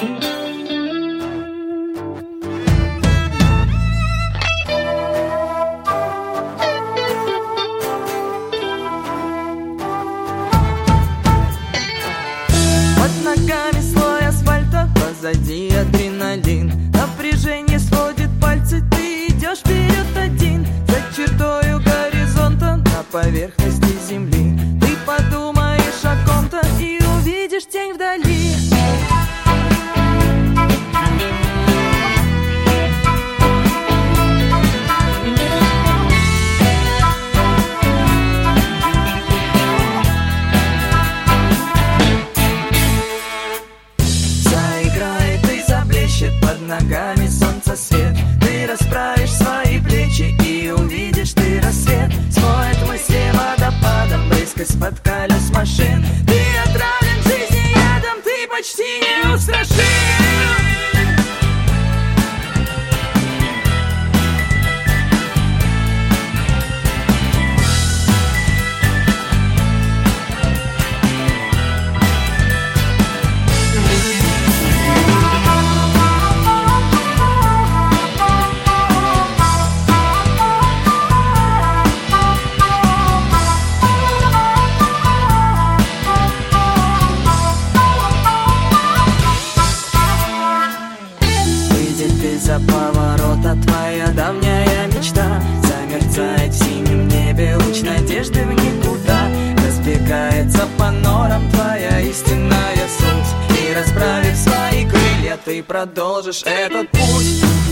Позади адреналин, напряжение сводит пальцы. Ты идешь вперед один, за чертою горизонта, на поверхности земли. Ты подумаешь о ком-то и увидишь тень вдали. Под ногами солнца свет. Ты расправишь свои плечи и увидишь ты рассвет. Смоет мысли водопадом, брызг из-под колес машин. Ты отравлен жизнью ядом, ты почти неустрашим. За поворота твоя давняя мечта замерцает в синем небе, луч надежды в никуда. Разбегается по норам твоя истинная суть, и расправив свои крылья, ты продолжишь этот путь.